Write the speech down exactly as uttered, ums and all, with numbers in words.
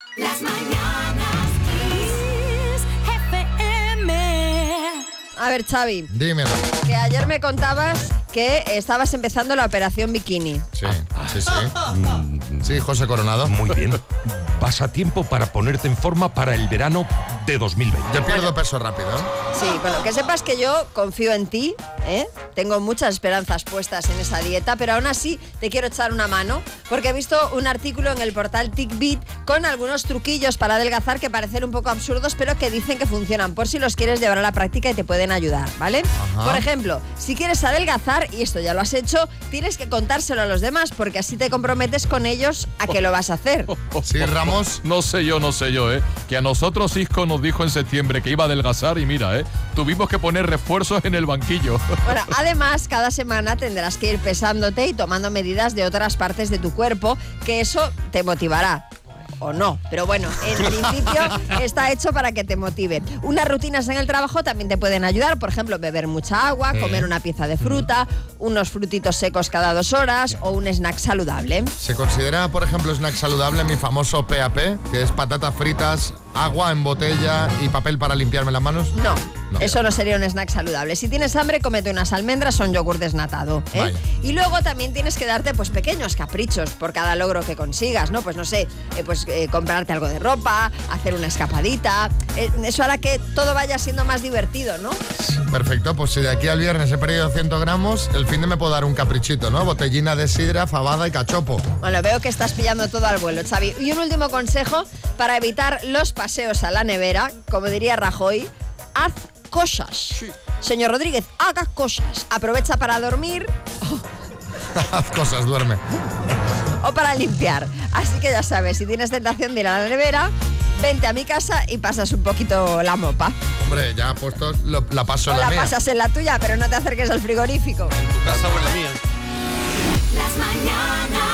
Las mañanas Kiss F M. A ver, Xavi. Dímelo. Que ayer me contabas que estabas empezando la operación bikini. Sí, sí, sí. Sí, José Coronado. Muy bien. Vas a tiempo para ponerte en forma para el verano de dos mil veinte. Yo pierdo peso rápido. Sí, bueno, que sepas que yo confío en ti, ¿eh? Tengo muchas esperanzas puestas en esa dieta, pero aún así te quiero echar una mano, porque he visto un artículo en el portal TickBeat con algunos truquillos para adelgazar que parecen un poco absurdos, pero que dicen que funcionan, por si los quieres llevar a la práctica y te pueden ayudar, ¿vale? Ajá. Por ejemplo, si quieres adelgazar, y esto ya lo has hecho, tienes que contárselo a los demás, porque así te comprometes con ellos a que lo vas a hacer. Sí, Ramos. No sé yo, no sé yo, ¿eh? Que a nosotros Isco nos dijo en septiembre que iba a adelgazar y mira, ¿eh? Tuvimos que poner refuerzos en el banquillo. Bueno, además, cada semana tendrás que ir pesándote y tomando medidas de otras partes de tu cuerpo, que eso te motivará. O no, pero bueno, en principio está hecho para que te motive. Unas rutinas en el trabajo también te pueden ayudar, por ejemplo, beber mucha agua, comer una pieza de fruta, unos frutitos secos cada dos horas o un snack saludable. Se considera, por ejemplo, snack saludable mi famoso P A P, que es patatas fritas, agua en botella y papel para limpiarme las manos. No, No. eso no sería un snack saludable. Si tienes hambre, cómete unas almendras o un yogur desnatado, ¿eh? Vaya. Y luego también tienes que darte pues pequeños caprichos por cada logro que consigas, ¿no? Pues no sé, eh, pues eh, comprarte algo de ropa, hacer una escapadita. Eh, eso hará que todo vaya siendo más divertido, ¿no? Perfecto, pues si de aquí al viernes he perdido cien gramos, el fin de me puedo dar un caprichito, ¿no? Botellina de sidra, fabada y cachopo. Bueno, veo que estás pillando todo al vuelo, Xavi. Y un último consejo para evitar los paseos a la nevera, como diría Rajoy, haz cosas. Señor Rodríguez, haga cosas. Aprovecha para dormir Haz cosas, duerme. o para limpiar. Así que ya sabes, si tienes tentación de ir a la nevera, vente a mi casa y pasas un poquito la mopa. Hombre, ya puestos, lo- la paso O en la la mía. pasas en la tuya, pero no te acerques al frigorífico. Tu casa o en la mía. Las mañanas